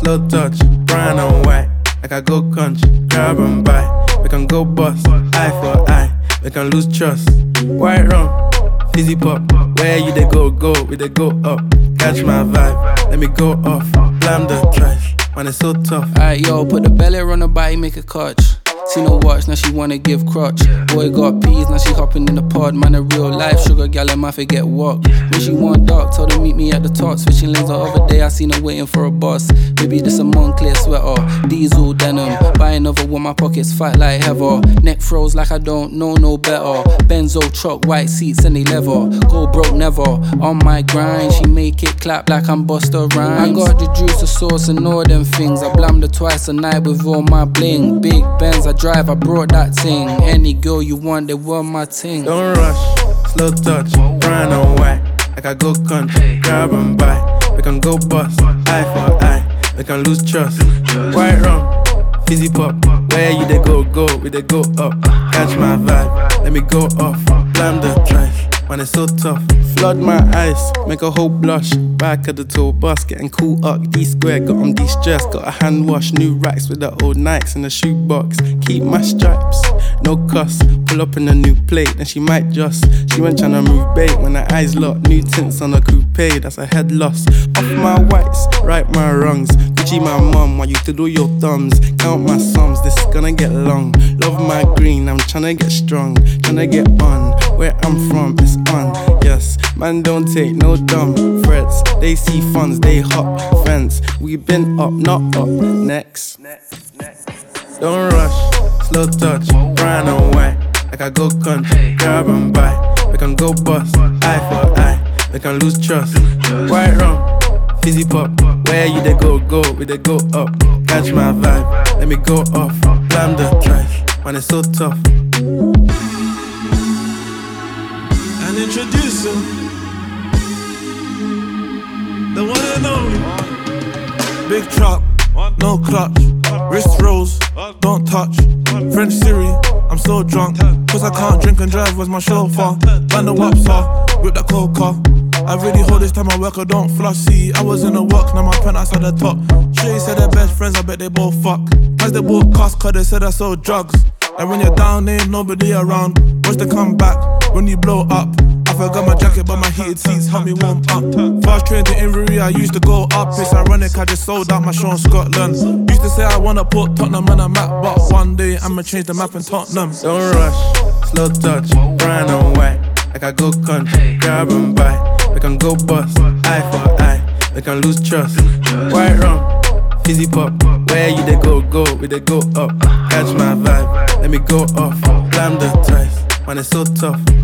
slow touch, brown and white. Like I go country, grab and buy. We can go bust, eye for eye. We can lose trust. White rum, fizzy pop. Where you they go, we they go up. Catch my vibe, let me go off. Blam the trash, man it's so tough. Alright yo, put the belly on the body, make a catch. See no watch, now she wanna give crutch. Boy got peas, now she hopping in the pod. Man a real life sugar gal, I might forget what. When she want dark, told her meet me at the top. Switching lanes the other day, I seen her waiting for a bus. Maybe this a Moncler sweater, diesel denim. Buy another one, my pockets fat like heather. Neck froze like I don't know no better. Benzo truck, white seats and they leather. Go broke never, on my grind. She make it clap like I'm Busta Rhymes. I got the juice, the sauce and all them things. I blammed her twice a night with all my bling. Big Benz, I drive, I brought that thing. Any girl you want, they want my thing. Don't rush, slow touch, brown and white. Like I go country, grab and buy. We can go bust, eye for eye. We can lose trust. White rum, fizzy pop. Where you they go, we they go up. Catch my vibe, let me go off. Blam the trash, man it's so tough. Flood my eyes, make a whole blush. Back of the tour bus, getting cool up. D-square, got on de-stress. Got a hand wash, new racks with the old Nikes in the shoebox. Keep my stripes, no cuss. Pull up in a new plate, then she might just. She went tryna move bait when her eyes locked. New tints on a coupe, that's a head loss. Off my whites, right my wrongs. Gucci my mum, while you to do your thumbs. Count my sums, this is gonna get long. Love my green, I'm tryna get strong. Tryna get on, where I'm from, it's on. Yes, man don't take no dumb threats. They see funds, they hop fence. We been up, not up, next. Don't rush, slow touch, brown and white. Like I go country, grab and buy. We can go bust, eye for eye. We can lose trust. White rum, fizzy pop. Where you they go, we they go up. Catch my vibe, let me go off. Blam the trash, man it's so tough. And introduce him, the one and only. Big truck, no clutch. Wrist rolls, don't touch. French Siri, I'm so drunk. Cause I can't drink and drive, where's my chauffeur? Find the Wapsa, whip that coca. I really hold this time I work, I don't flush. See, I was in the work, now my penthouse at the top. Shay said they're best friends, I bet they both fuck. Cause they both cost, cause they said I sold drugs. And when you're down, there ain't nobody around. Watch they come back when you blow up. I forgot my jacket, but my heated seats help me warm up. Fast train to Inverie, I used to go up. It's ironic, I just sold out my show in Scotland. Used to say I wanna put Tottenham on a map, but one day I'ma change the map in Tottenham. Don't rush, slow touch, brown and white. Like I go country, grab and buy. We can go bust, eye for eye. We can lose trust. White rum, fizzy pop. Where you they go, we they go up. Catch my vibe, let me go off. Blam the trash, man it's so tough.